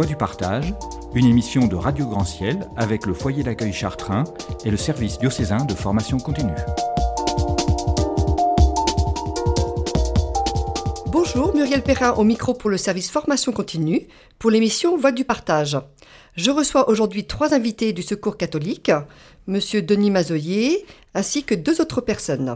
Voix du partage, une émission de Radio Grand Ciel avec le foyer d'accueil Chartrain et le service diocésain de formation continue. Bonjour, Muriel Perrin au micro pour le service formation continue pour l'émission Voix du partage. Je reçois aujourd'hui 3 invités du Secours catholique, Monsieur Denis Mazoyer ainsi que 2 autres personnes.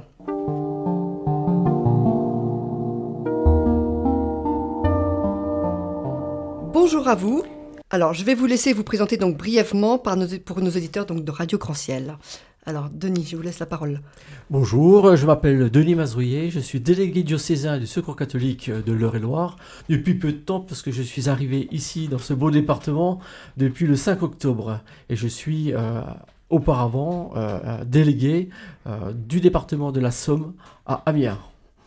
Bonjour à vous. Alors, je vais vous laisser vous présenter donc brièvement pour nos auditeurs donc de Radio Grand Ciel. Alors, Denis, je vous laisse la parole. Bonjour, je m'appelle Denis Mazoyer, je suis délégué diocésain du Secours catholique de l'Eure-et-Loir depuis peu de temps parce que je suis arrivé ici dans ce beau département depuis le 5 octobre et je suis auparavant délégué du département de la Somme à Amiens.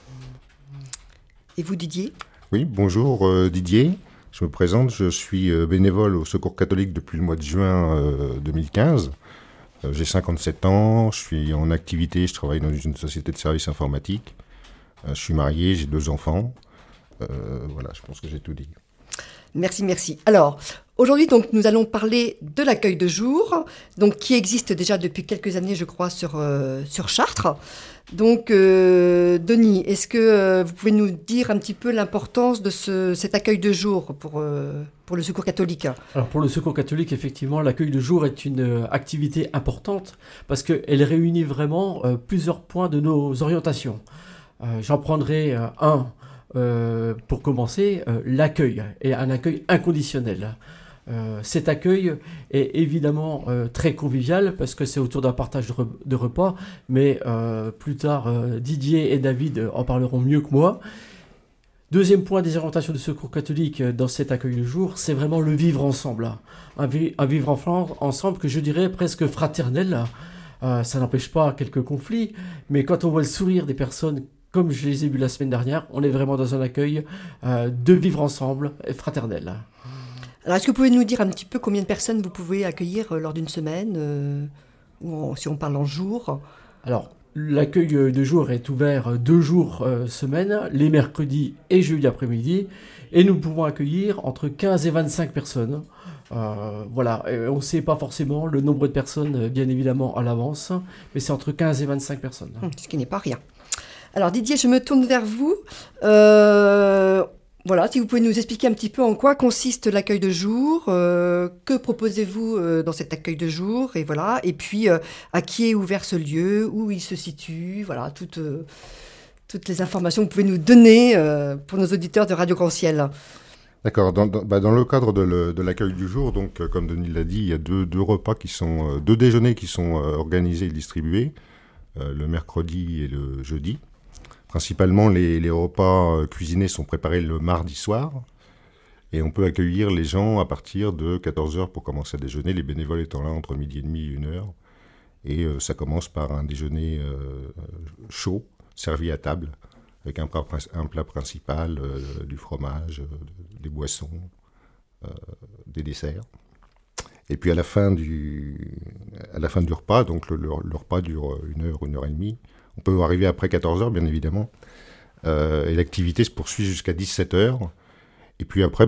Et vous, Didier ? Oui, bonjour Didier. Je me présente, je suis bénévole au Secours catholique depuis le mois de juin 2015. J'ai 57 ans, je suis en activité, je travaille dans une société de services informatiques. Je suis marié, j'ai 2 enfants. Voilà, je pense que j'ai tout dit. Merci. Alors, aujourd'hui, donc, nous allons parler de l'accueil de jour, donc, qui existe déjà depuis quelques années, je crois, sur Chartres. Donc, Denis, est-ce que vous pouvez nous dire un petit peu l'importance de cet accueil de jour pour le Secours catholique ? Alors, pour le Secours catholique, effectivement, l'accueil de jour est une activité importante parce qu'elle réunit vraiment plusieurs points de nos orientations. J'en prendrai un. Pour commencer, l'accueil, et un accueil inconditionnel. Cet accueil est évidemment très convivial parce que c'est autour d'un partage de repas, mais plus tard, Didier et David en parleront mieux que moi. Deuxième point des orientations du Secours catholique dans cet accueil de jour, c'est vraiment le vivre ensemble. Un vivre ensemble que je dirais presque fraternel. Ça n'empêche pas quelques conflits, mais quand on voit le sourire des personnes comme je les ai vus la semaine dernière, on est vraiment dans un accueil de vivre ensemble, fraternel. Alors, est-ce que vous pouvez nous dire un petit peu combien de personnes vous pouvez accueillir lors d'une semaine, ou si on parle en jours ? Alors, l'accueil de jour est ouvert 2 jours semaine, les mercredis et jeudi après-midi, et nous pouvons accueillir entre 15 et 25 personnes. Voilà, on ne sait pas forcément le nombre de personnes, bien évidemment, à l'avance, mais c'est entre 15 et 25 personnes. Ce qui n'est pas rien. Alors Didier, je me tourne vers vous. Voilà, si vous pouvez nous expliquer un petit peu en quoi consiste l'accueil de jour, que proposez-vous dans cet accueil de jour, et voilà, et puis à qui est ouvert ce lieu, où il se situe, voilà, toutes les informations que vous pouvez nous donner pour nos auditeurs de Radio Grand Ciel. D'accord, dans le cadre de l'accueil du jour, donc comme Denis l'a dit, il y a deux déjeuners qui sont organisés et distribués, le mercredi et le jeudi. Principalement, les repas cuisinés sont préparés le mardi soir et on peut accueillir les gens à partir de 14h pour commencer à déjeuner, les bénévoles étant là entre midi et demi et 1h. Et ça commence par un déjeuner chaud, servi à table, avec un plat principal, du fromage, des boissons, des desserts. Et puis à la fin du repas, donc le repas dure 1 heure et demie. On peut arriver après 14h, bien évidemment. Et l'activité se poursuit jusqu'à 17h. Et puis après,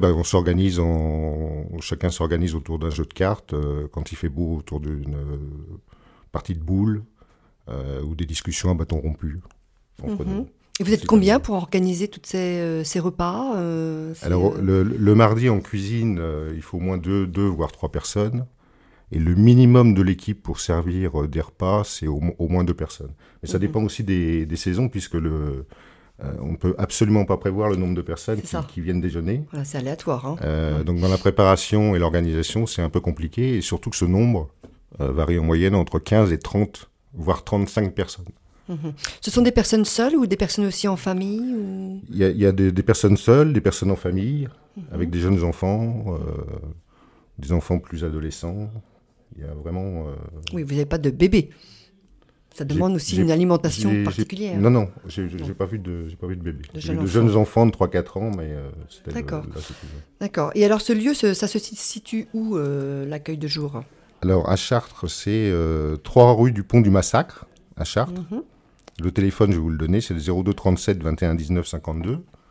chacun s'organise autour d'un jeu de cartes, quand il fait beau, autour d'une partie de boules, ou des discussions à bâton rompu. Et vous êtes combien pour organiser tous ces repas Alors, le mardi, en cuisine, il faut au moins 2 voire 3 personnes. Et le minimum de l'équipe pour servir des repas, c'est au moins 2 personnes. Mais ça dépend aussi des saisons, puisque on ne peut absolument pas prévoir le nombre de personnes qui viennent déjeuner. Voilà, c'est aléatoire. Donc dans la préparation et l'organisation, c'est un peu compliqué. Et surtout que ce nombre varie en moyenne entre 15 et 30, voire 35 personnes. Ce sont des personnes seules ou des personnes aussi en famille ou... Il y a des personnes seules, des personnes en famille, avec des jeunes enfants, des enfants plus adolescents. Il y a vraiment... Oui, vous n'avez pas de bébé. Ça demande aussi une alimentation particulière. Non, j'ai pas vu de bébé. J'ai vu de jeunes enfants de 3-4 ans, mais c'était... D'accord. D'accord. Et alors, ce lieu, ça se situe où, l'accueil de jour ? Alors, à Chartres, c'est 3 rue du Pont du Massacre, à Chartres. Le téléphone, je vais vous le donner, c'est le 02 37 21 19 52.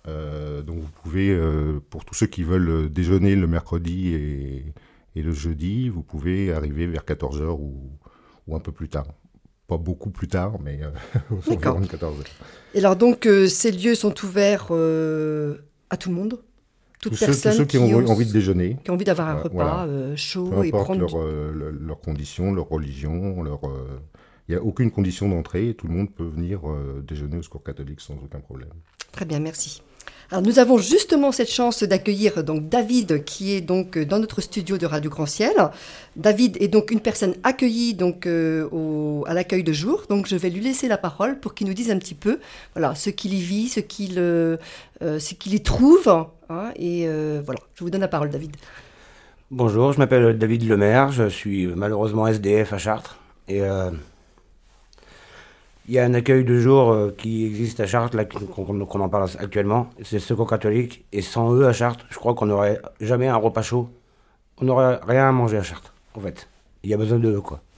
Donc vous pouvez, pour tous ceux qui veulent déjeuner le mercredi et le jeudi, vous pouvez arriver vers 14h ou un peu plus tard. Pas beaucoup plus tard, mais environ 14h. Et alors donc, ces lieux sont ouverts à tout le monde? Tous ceux qui ont envie de déjeuner. Qui ont envie d'avoir un repas chaud. Peu et importe prendre... leurs conditions, leur religion, il n'y a aucune condition d'entrée. Tout le monde peut venir déjeuner au Secours catholique sans aucun problème. Très bien, merci. Alors, nous avons justement cette chance d'accueillir donc David, qui est donc dans notre studio de Radio Grand Ciel. David est donc une personne accueillie donc à l'accueil de jour. Donc, je vais lui laisser la parole pour qu'il nous dise un petit peu, voilà, ce qu'il y vit, ce qu'il y trouve. Hein, et voilà, je vous donne la parole, David. Bonjour, je m'appelle David Lemaire. Je suis malheureusement SDF à Chartres. Et il y a un accueil de jour qui existe à Chartres, là, qu'on en parle actuellement. C'est le Secours catholique. Et sans eux, à Chartres, je crois qu'on n'aurait jamais un repas chaud. On n'aurait rien à manger à Chartres, en fait. Il y a besoin d'eux, quoi.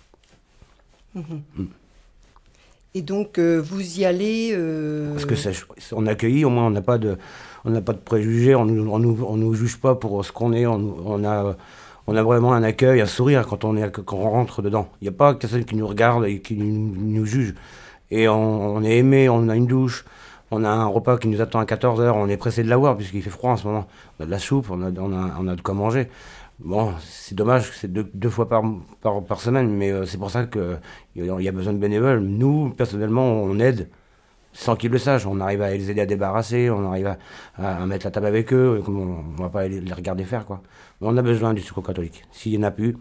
Et donc, vous y allez... Parce que on est accueilli, au moins, on n'a pas de préjugés, on nous juge pas pour ce qu'on est. On a vraiment un accueil, un sourire quand on rentre dedans. Il n'y a pas personne qui nous regarde et qui nous juge. Et on est aimé, on a une douche, on a un repas qui nous attend à 14h, on est pressé de l'avoir puisqu'il fait froid en ce moment. On a de la soupe, on a de quoi manger. Bon, c'est dommage que c'est deux fois par semaine, mais c'est pour ça qu'il y a besoin de bénévoles. Nous, personnellement, on aide sans qu'ils le sachent. On arrive à les aider à débarrasser, on arrive à mettre la table avec eux, on ne va pas les regarder faire, quoi. Mais on a besoin du Secours catholique. S'il n'y en a plus,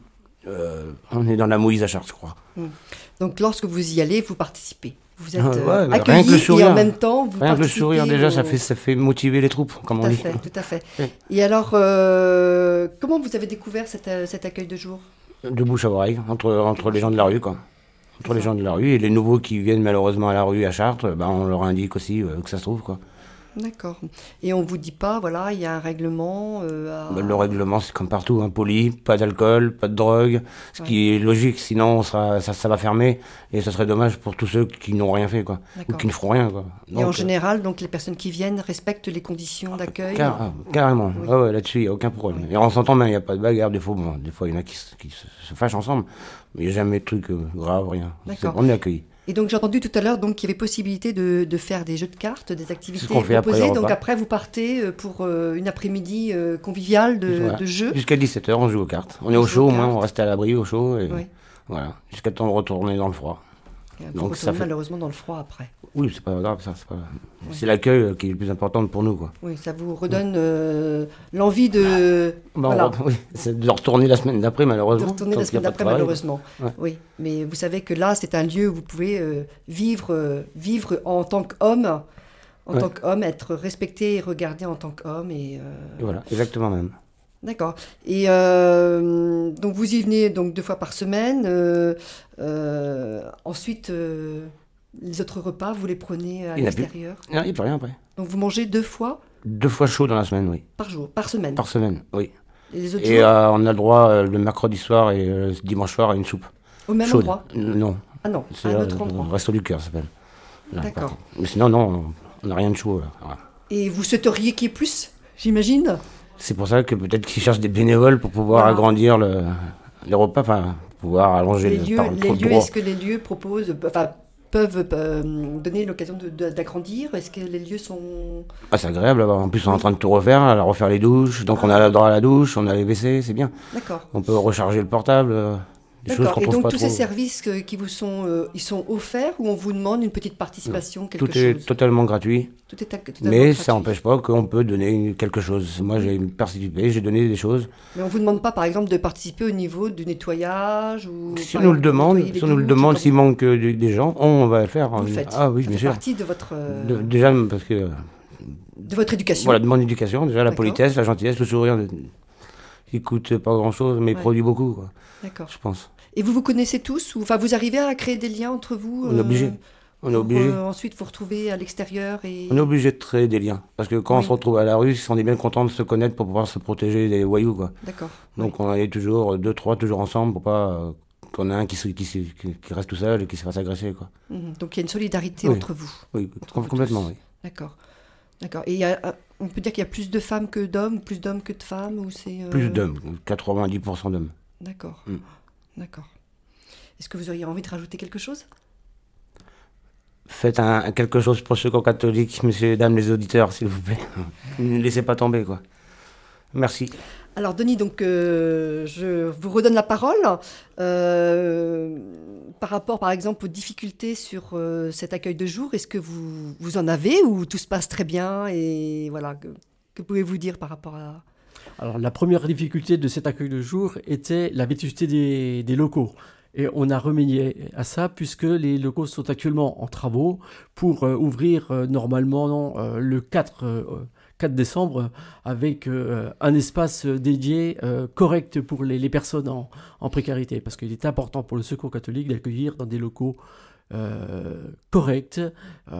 on est dans la mouise à Chartres, je crois. Donc, lorsque vous y allez, vous participez. Vous êtes accueillis et en même temps, vous rien participez. Que le sourire, déjà, ça fait motiver les troupes, comme on dit. Tout à fait. Oui. Et alors, comment vous avez découvert cet accueil de jour? De bouche à oreille, entre les gens de la rue, quoi. Entre les gens de la rue et les nouveaux qui viennent malheureusement à la rue à Chartres, on leur indique aussi que ça se trouve, quoi. D'accord. Et on vous dit pas, voilà, il y a un règlement Le règlement, c'est comme partout, hein, poli, pas d'alcool, pas de drogue, ce qui est logique, sinon ça va fermer, et ce serait dommage pour tous ceux qui n'ont rien fait, quoi, ou qui ne feront rien, quoi. Donc, et en général, donc les personnes qui viennent respectent les conditions d'accueil carrément, oui. Ouais, là-dessus, il n'y a aucun problème. Et on s'entend bien, il n'y a pas de bagarre, des fois, il y en a qui se fâchent ensemble, mais il n'y a jamais de truc grave, rien. On est accueillis. Et donc, j'ai entendu tout à l'heure qu'il y avait possibilité de faire des jeux de cartes, des activités proposées. Donc après, vous partez pour une après-midi conviviale de jeux. Jusqu'à 17h, on joue aux cartes. On est au chaud, au moins, on reste à l'abri, au chaud. Et voilà, jusqu'à temps de retourner dans le froid. Donc ça fait malheureusement dans le froid après. Oui, c'est pas grave, ça. C'est l'accueil qui est le plus important pour nous, quoi. Oui, ça vous redonne l'envie de... Oui, c'est de retourner la semaine d'après, malheureusement. De retourner la semaine d'après, malheureusement. Ouais. Oui, mais vous savez que là, c'est un lieu où vous pouvez vivre en tant qu'homme, tant qu'homme, être respecté et regardé en tant qu'homme. Et voilà, exactement même. D'accord. Et donc vous y venez donc 2 fois par semaine. Ensuite, les autres repas, vous les prenez à l'extérieur? Non, il n'y a plus rien après. Donc vous mangez 2 fois? 2 fois chaud dans la semaine, oui. Par jour, par semaine? Par semaine, oui. Et les autres jours on a le droit le mercredi soir et dimanche soir à une soupe. Au même chaude. Endroit? Non. Ah non, c'est à un autre endroit. Le Resto du Cœur, ça s'appelle. D'accord. Mais sinon, non, on n'a rien de chaud. Voilà. Et vous souhaiteriez qu'il y ait plus, j'imagine? C'est pour ça que peut-être qu'ils cherchent des bénévoles pour pouvoir agrandir les repas, pouvoir allonger les lieux. Est-ce que les lieux peuvent donner l'occasion d'agrandir? Est-ce que les lieux sont... c'est agréable. En plus, on est en train de tout refaire, refaire les douches. Donc on a le droit à la douche, on a les WC, c'est bien. D'accord. On peut recharger le portable. D'accord. Et donc tous ces services qui vous sont, ils sont offerts ou on vous demande une petite participation, quelque chose? Tout est totalement gratuit. Tout est totalement mais gratuit. Ça n'empêche pas qu'on peut donner quelque chose. Moi, j'ai participé, j'ai donné des choses. Mais on vous demande pas, par exemple, de participer au niveau du nettoyage ou si on nous le demande, s'il manque des gens, on va le faire. Vous le faites. Ah oui, ça bien fait sûr. Partie de votre. Déjà parce que. De votre éducation. Voilà, de mon éducation. Déjà la politesse, la gentillesse, le sourire, qui coûte pas grand-chose, mais produit beaucoup, quoi. D'accord. Je pense. Et vous connaissez tous ou vous arrivez à créer des liens entre vous? On est obligé. On est obligé. Ensuite, vous retrouvez à l'extérieur et... On est obligé de créer des liens. Parce que quand on se retrouve à la rue, on est bien content de se connaître pour pouvoir se protéger des voyous, quoi. D'accord. Donc on est toujours 2, 3, toujours ensemble pour pas qu'on ait un qui reste tout seul et qui se fasse agresser, quoi. Donc il y a une solidarité entre vous. Oui, complètement, oui. D'accord. D'accord. Et on peut dire qu'il y a plus de femmes que d'hommes, ou plus d'hommes que de femmes, ou c'est Plus d'hommes, 90% d'hommes. D'accord. Mm. D'accord. Est-ce que vous auriez envie de rajouter quelque chose ? Faites quelque chose pour le Secours catholique, messieurs et dames les auditeurs, s'il vous plaît. Ne laissez pas tomber, quoi. Merci. Alors Denis, donc je vous redonne la parole par rapport, par exemple, aux difficultés sur cet accueil de jour. Est-ce que vous en avez ou tout se passe très bien et voilà, que pouvez-vous dire par rapport à... Alors, la première difficulté de cet accueil de jour était la vétusté des locaux. Et on a remédié à ça puisque les locaux sont actuellement en travaux pour ouvrir normalement le 4 décembre avec un espace dédié correct pour les personnes en précarité. Parce qu'il est important pour le Secours catholique d'accueillir dans des locaux corrects,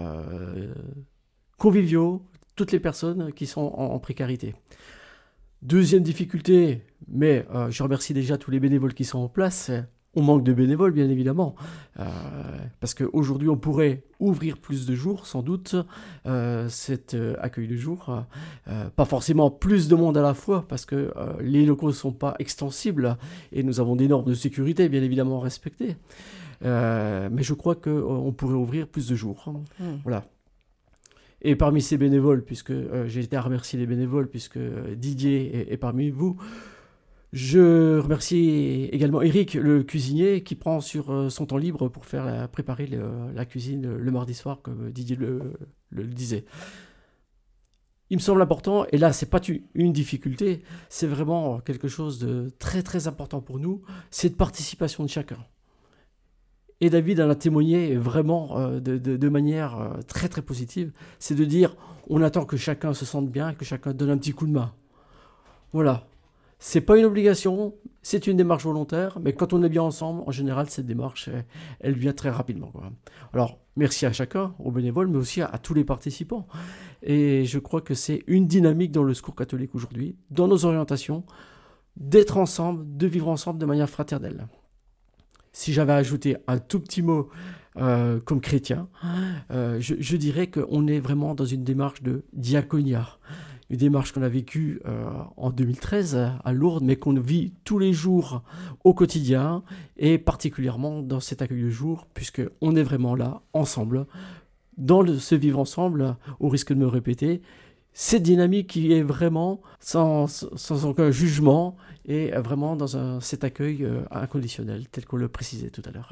conviviaux, toutes les personnes qui sont en précarité. Deuxième difficulté, mais je remercie déjà tous les bénévoles qui sont en place. On manque de bénévoles, bien évidemment, parce qu'aujourd'hui, on pourrait ouvrir plus de jours, sans doute, cet accueil de jour. Pas forcément plus de monde à la fois, parce que les locaux ne sont pas extensibles, et nous avons des normes de sécurité, bien évidemment, respectées. Mais je crois qu'on pourrait ouvrir plus de jours. Voilà. Et parmi ces bénévoles, puisque j'ai été à remercier les bénévoles, puisque Didier est parmi vous, je remercie également Eric, le cuisinier, qui prend sur son temps libre pour préparer la cuisine le mardi soir, comme Didier le disait. Il me semble important, et là, ce n'est pas une difficulté, c'est vraiment quelque chose de très très important pour nous, c'est de participation de chacun. Et David en a témoigné vraiment de manière très très positive, c'est de dire, on attend que chacun se sente bien, que chacun donne un petit coup de main. Voilà. C'est pas une obligation, c'est une démarche volontaire, mais quand on est bien ensemble, en général, cette démarche, elle vient très rapidement, quoi. Alors, merci à chacun, aux bénévoles, mais aussi à tous les participants. Et je crois que c'est une dynamique dans le Secours catholique aujourd'hui, dans nos orientations, d'être ensemble, de vivre ensemble de manière fraternelle. Si j'avais ajouté un tout petit mot comme chrétien, je dirais qu'on est vraiment dans une démarche de diaconia. Une démarche qu'on a vécue en 2013 à Lourdes, mais qu'on vit tous les jours au quotidien, et particulièrement dans cet accueil de jour, puisqu'on est vraiment là, ensemble, dans ce vivre ensemble, au risque de me répéter, cette dynamique qui est vraiment sans aucun jugement, et vraiment dans cet accueil inconditionnel, tel qu'on le précisait tout à l'heure.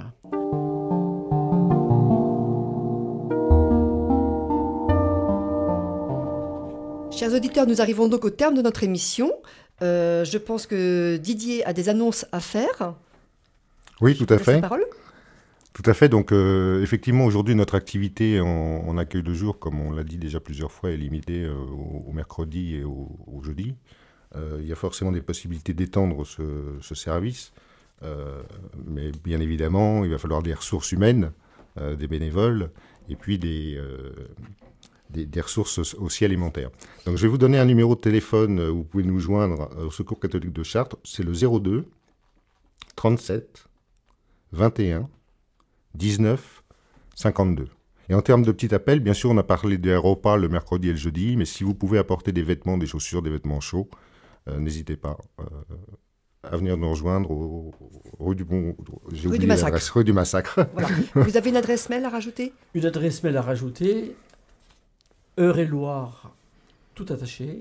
Chers auditeurs, nous arrivons donc au terme de notre émission. Je pense que Didier a des annonces à faire. Oui, tout à fait. Tout à fait. Donc, effectivement, aujourd'hui, notre activité en accueil de jour, comme on l'a dit déjà plusieurs fois, est limitée au mercredi et au jeudi. Il y a forcément des possibilités d'étendre ce service. Mais bien évidemment, il va falloir des ressources humaines, des bénévoles, et puis des ressources aussi alimentaires. Donc je vais vous donner un numéro de téléphone où vous pouvez nous joindre au Secours catholique de Chartres. C'est le 02 37 21 19 52. Et en termes de petit appel, bien sûr, on a parlé des repas le mercredi et le jeudi, mais si vous pouvez apporter des vêtements, des chaussures, des vêtements chauds, n'hésitez pas à venir nous rejoindre au rue du Massacre. Rue du Massacre. Voilà. Vous avez une adresse mail à rajouter ? Une adresse mail à rajouter, Eure-et-Loire, tout attaché,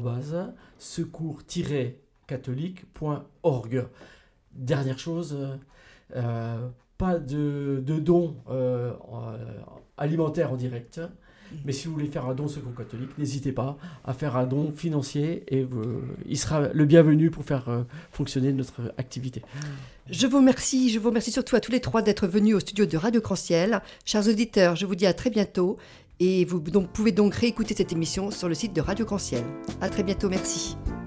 @secours-catholique.org. Dernière chose, pas de dons alimentaires en direct, mais si vous voulez faire un don Secours catholique, n'hésitez pas à faire un don financier, et il sera le bienvenu pour faire fonctionner notre activité. Je vous remercie surtout à tous les trois d'être venus au studio de Radio Grand-Ciel. Chers auditeurs, je vous dis à très bientôt. Et vous pouvez donc réécouter cette émission sur le site de Radio Grand-Ciel. À très bientôt, merci.